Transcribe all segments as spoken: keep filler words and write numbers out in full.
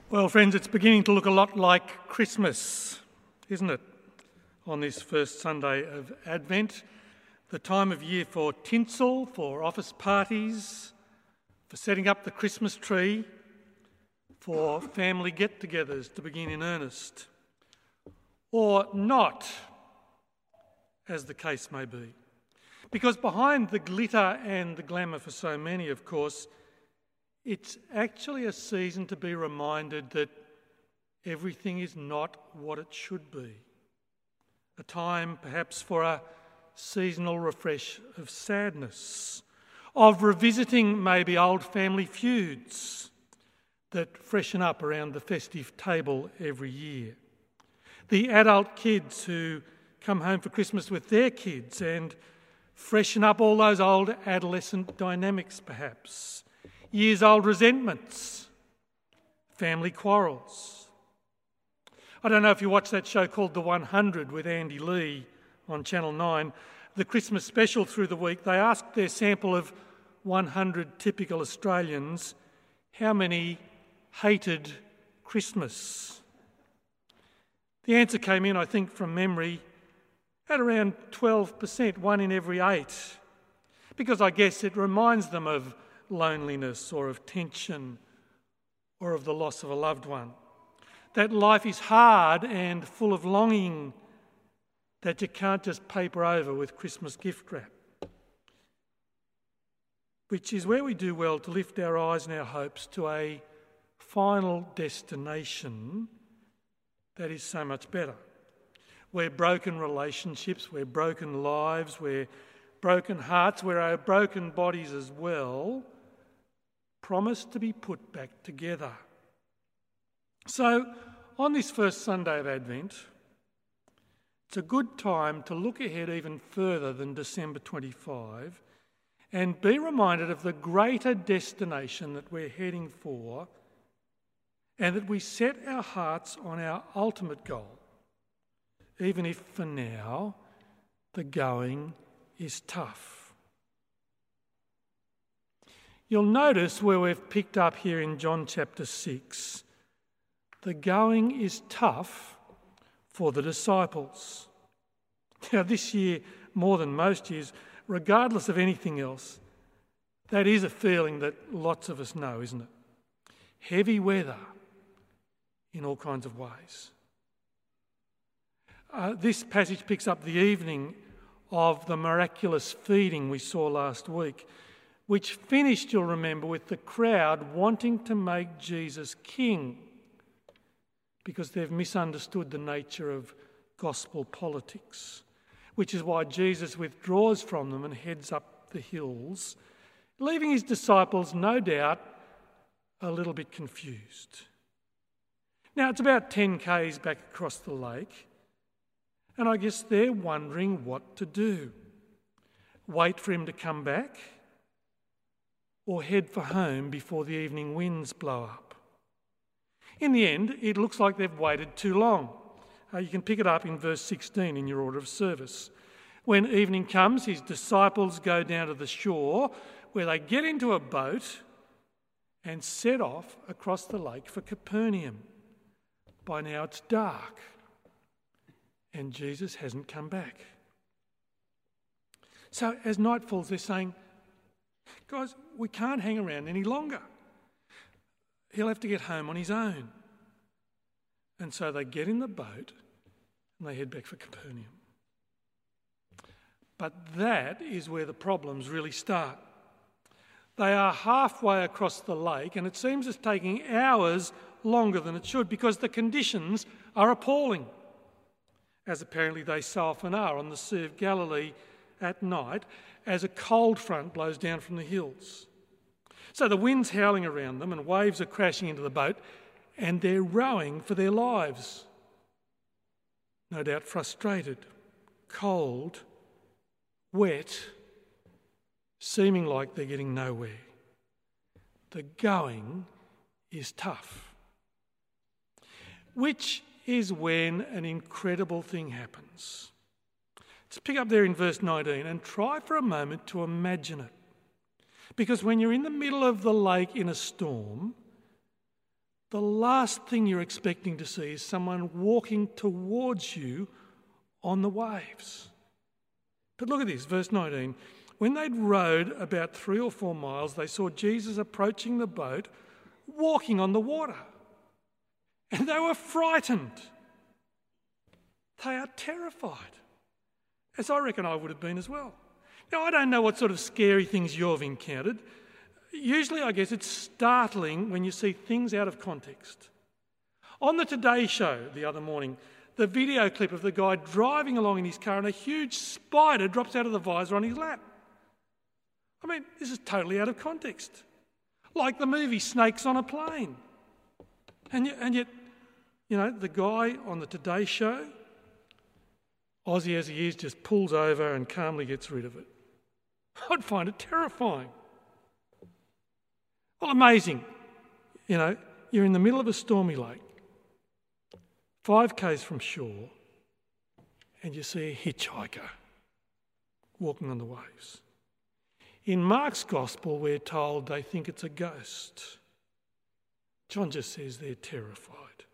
Well, friends, it's beginning to look a lot like Christmas, isn't it? On this first Sunday of Advent, the time of year for tinsel, for office parties, for setting up the Christmas tree, for family get-togethers to begin in earnest. Or not, as the case may be. Because behind the glitter and the glamour for so many, of course, it's actually a season to be reminded that everything is not what it should be. A time perhaps for a seasonal refresh of sadness, of revisiting maybe old family feuds that freshen up around the festive table every year. The adult kids who come home for Christmas with their kids and freshen up all those old adolescent dynamics perhaps. Years-old resentments, family quarrels. I don't know if you watched that show called The one hundred with Andy Lee on Channel nine. The Christmas special through the week, they asked their sample of one hundred typical Australians how many hated Christmas. The answer came in, I think, from memory at around twelve percent, one in every eight, because I guess it reminds them of loneliness or of tension or of the loss of a loved one. That life is hard and full of longing that you can't just paper over with Christmas gift wrap. Which is where we do well to lift our eyes and our hopes to a final destination that is so much better. Where broken relationships, where broken lives, where broken hearts, where our broken bodies as well, promise to be put back together. So, on this first Sunday of Advent, it's a good time to look ahead even further than December twenty-five and be reminded of the greater destination that we're heading for, and that we set our hearts on our ultimate goal, even if for now the going is tough. You'll notice where we've picked up here in John chapter six, the going is tough for the disciples. Now this year, more than most years, regardless of anything else, that is a feeling that lots of us know, isn't it? Heavy weather in all kinds of ways. Uh, this passage picks up the evening of the miraculous feeding we saw last week, which finished, you'll remember, with the crowd wanting to make Jesus king because they've misunderstood the nature of gospel politics, which is why Jesus withdraws from them and heads up the hills, leaving his disciples, no doubt, a little bit confused. Now, it's about ten kays back across the lake, and I guess they're wondering what to do. Wait for him to come back, or head for home before the evening winds blow up. In the end, it looks like they've waited too long. Uh, you can pick it up in verse sixteen in your order of service. When evening comes, his disciples go down to the shore, where they get into a boat and set off across the lake for Capernaum. By now it's dark, and Jesus hasn't come back. So as night falls, they're saying, guys, we can't hang around any longer. He'll have to get home on his own. And so they get in the boat and they head back for Capernaum. But that is where the problems really start. They are halfway across the lake, and it seems it's taking hours longer than it should because the conditions are appalling, as apparently they so often are on the Sea of Galilee at night, as a cold front blows down from the hills. So the wind's howling around them and waves are crashing into the boat, and they're rowing for their lives. No doubt frustrated, cold, wet, seeming like they're getting nowhere. The going is tough. Which is when an incredible thing happens. Let's pick up there in verse nineteen and try for a moment to imagine it. Because when you're in the middle of the lake in a storm, the last thing you're expecting to see is someone walking towards you on the waves. But look at this, verse nineteen. When they'd rowed about three or four miles, they saw Jesus approaching the boat, walking on the water. And they were frightened. They are terrified, as I reckon I would have been as well. Now, I don't know what sort of scary things you've encountered. Usually, I guess, it's startling when you see things out of context. On the Today Show the other morning, the video clip of the guy driving along in his car and a huge spider drops out of the visor on his lap. I mean, this is totally out of context. Like the movie Snakes on a Plane. And yet, and yet, you know, the guy on the Today Show, Aussie as he is, just pulls over and calmly gets rid of it. I'd find it terrifying. Well, amazing. You know, you're in the middle of a stormy lake, five k's from shore, and you see a hitchhiker walking on the waves. In Mark's Gospel, we're told they think it's a ghost. John just says they're terrified.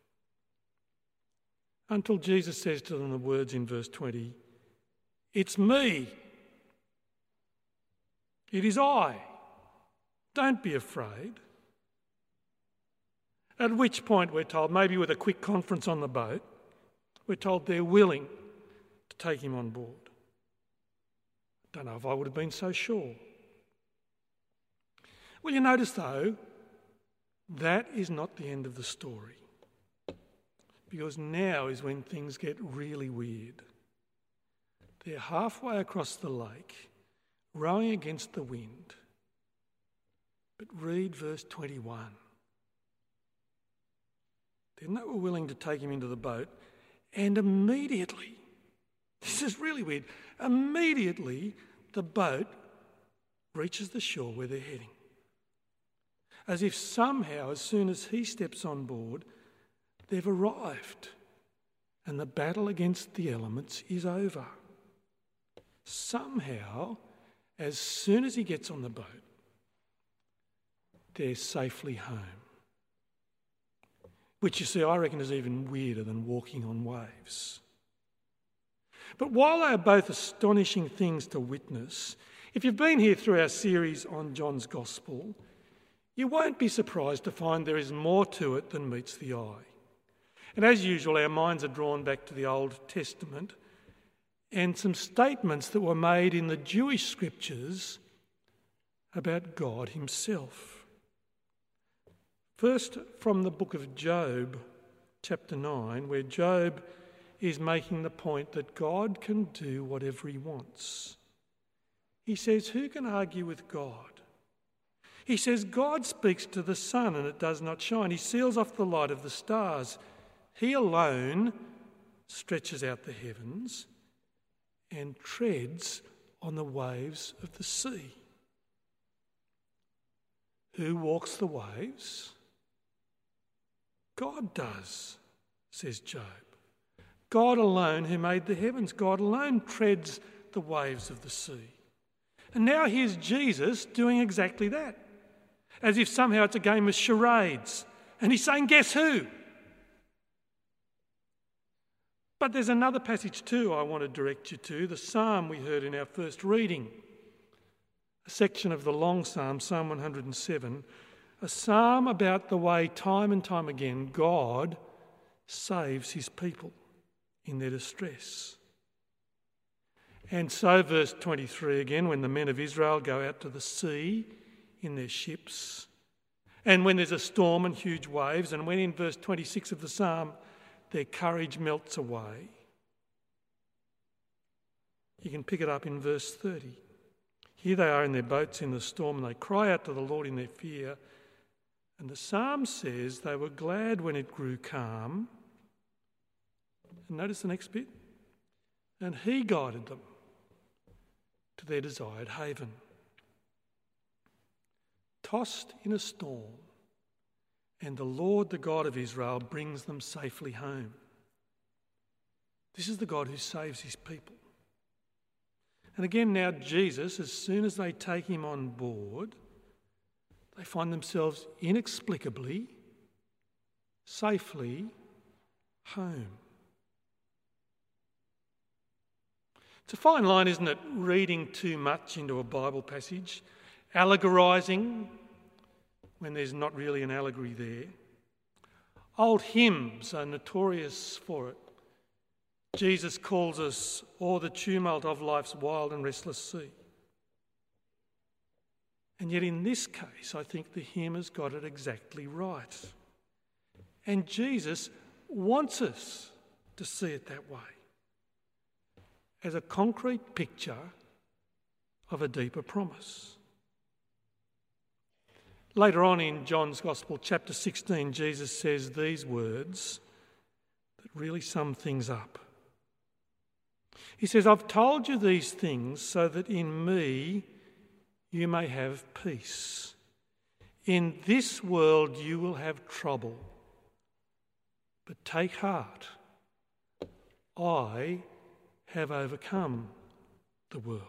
Until Jesus says to them the words in verse twenty, "It's me. It is I. Don't be afraid." At which point we're told, maybe with a quick conference on the boat, we're told they're willing to take him on board. Don't know if I would have been so sure. Well, you notice though, that is not the end of the story. Because now is when things get really weird. They're halfway across the lake, rowing against the wind. But read verse twenty-one. Then they were willing to take him into the boat, and immediately, this is really weird, immediately the boat reaches the shore where they're heading. As if somehow, as soon as he steps on board, they've arrived and the battle against the elements is over. Somehow, as soon as he gets on the boat, they're safely home. Which, you see, I reckon is even weirder than walking on waves. But while they are both astonishing things to witness, if you've been here through our series on John's Gospel, you won't be surprised to find there is more to it than meets the eye. And as usual, our minds are drawn back to the Old Testament and some statements that were made in the Jewish scriptures about God himself. First, from the book of Job, chapter nine, where Job is making the point that God can do whatever he wants. He says, who can argue with God? He says, God speaks to the sun and it does not shine. He seals off the light of the stars. He alone stretches out the heavens and treads on the waves of the sea. Who walks the waves? God does, says Job. God alone who made the heavens. God alone treads the waves of the sea. And now here's Jesus doing exactly that. As if somehow it's a game of charades. And he's saying, guess who? But there's another passage too I want to direct you to, the psalm we heard in our first reading. A section of the long psalm, Psalm one hundred seven, a psalm about the way time and time again God saves his people in their distress. And so verse twenty-three again, when the men of Israel go out to the sea in their ships, and when there's a storm and huge waves, and when in verse twenty-six of the psalm their courage melts away. You can pick it up in verse thirty. Here they are in their boats in the storm and they cry out to the Lord in their fear. And the psalm says they were glad when it grew calm. And notice the next bit. And he guided them to their desired haven. Tossed in a storm, and the Lord, the God of Israel, brings them safely home. This is the God who saves his people. And again now Jesus, as soon as they take him on board, they find themselves inexplicably safely home. It's a fine line, isn't it, reading too much into a Bible passage, allegorising when there's not really an allegory there. Old hymns are notorious for it. Jesus calls us o'er the tumult of life's wild and restless sea. And yet in this case, I think the hymn has got it exactly right. And Jesus wants us to see it that way, as a concrete picture of a deeper promise. Later on in John's Gospel, chapter sixteen, Jesus says these words that really sum things up. He says, I've told you these things so that in me you may have peace. In this world you will have trouble, but take heart. I have overcome the world.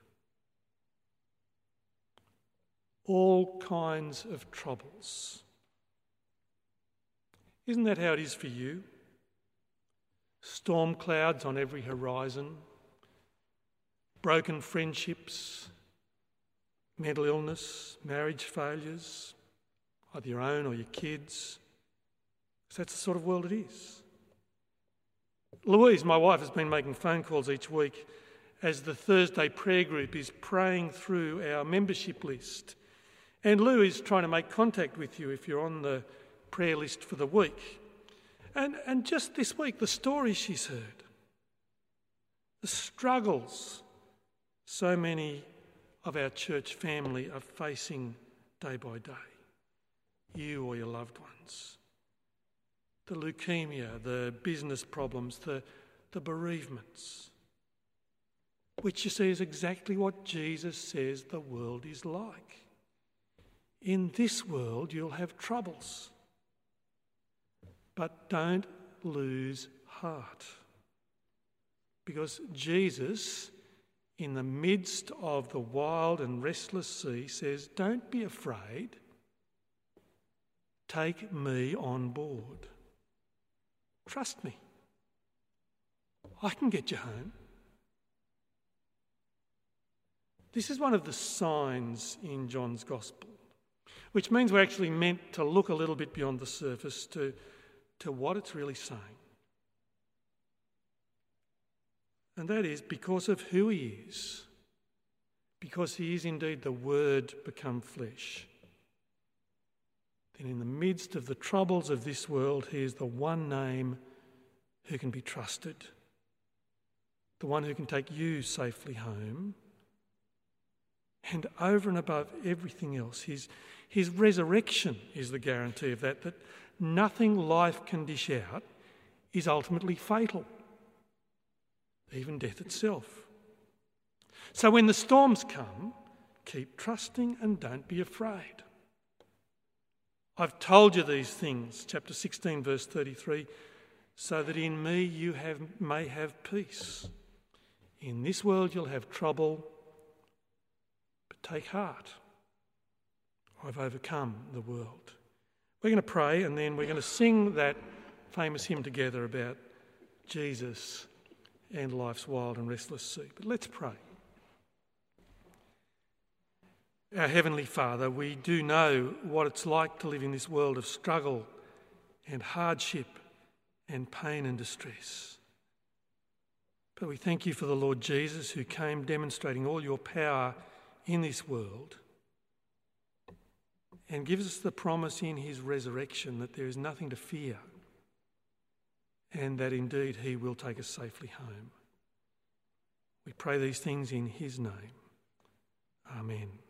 All kinds of troubles. Isn't that how it is for you? Storm clouds on every horizon, broken friendships, mental illness, marriage failures, either your own or your kids. So that's the sort of world it is. Louise, my wife, has been making phone calls each week as the Thursday prayer group is praying through our membership list. And Lou is trying to make contact with you if you're on the prayer list for the week. And, and just this week, the stories she's heard, the struggles so many of our church family are facing day by day, you or your loved ones. The leukemia, the business problems, the, the bereavements, which you see is exactly what Jesus says the world is like. In this world you'll have troubles, but don't lose heart, because Jesus, in the midst of the wild and restless sea, says, don't be afraid, take me on board. Trust me. I can get you home. This is one of the signs in John's Gospel, which means we're actually meant to look a little bit beyond the surface to, to what it's really saying. And that is because of who he is, because he is indeed the Word become flesh. Then in the midst of the troubles of this world, he is the one name who can be trusted, the one who can take you safely home. And over and above everything else, his, his resurrection is the guarantee of that, that nothing life can dish out is ultimately fatal, even death itself. So when the storms come, keep trusting and don't be afraid. I've told you these things, chapter sixteen, verse thirty-three, so that in me you have, may have peace. In this world you'll have trouble, but take heart. I've overcome the world. We're going to pray and then we're going to sing that famous hymn together about Jesus and life's wild and restless sea. But let's pray. Our Heavenly Father, we do know what it's like to live in this world of struggle and hardship and pain and distress. But we thank you for the Lord Jesus, who came demonstrating all your power in this world and gives us the promise in his resurrection that there is nothing to fear and that indeed he will take us safely home. We pray these things in his name. Amen.